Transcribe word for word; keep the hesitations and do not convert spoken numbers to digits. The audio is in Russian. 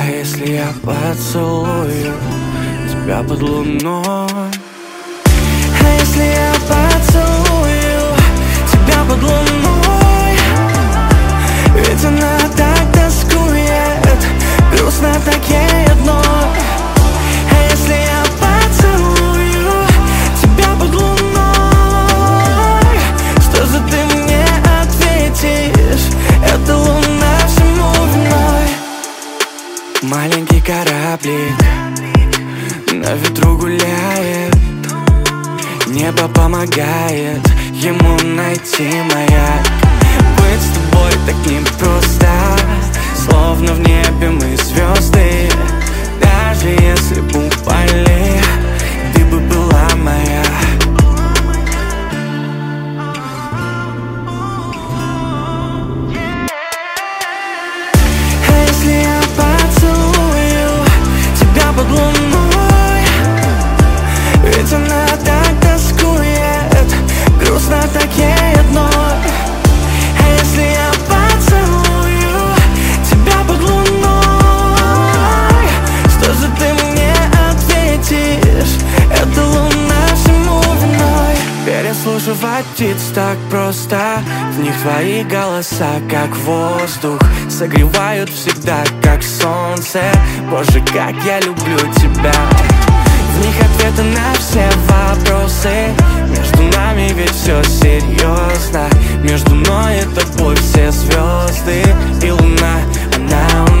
А если я поцелую тебя под луной? А если я поцелую тебя под луной? Ведь она так тоскует, грустно так ей одной. А если я поцелую тебя под луной, что же ты мне ответишь? Это луна всему виной. Маленький кораблик на ветру гуляет, небо помогает ему найти маяк. Быть с тобой так непросто, словно в небе мы звезды. Даже если бы упали, ты бы была моя. А если я поцелую тебя под луной? Ведь она так тоскует, грустно так ей одной. А если я поцелую тебя под луной, что же ты мне ответишь? Это луна всему виной. Переслушивать птиц так просто, в них твои голоса, как воздух, согревают всегда, как солнце. Боже, как я люблю тебя. В них ответы на все вопросы. Между нами ведь все серьезно. Между мной и тобой все звезды. И луна, она у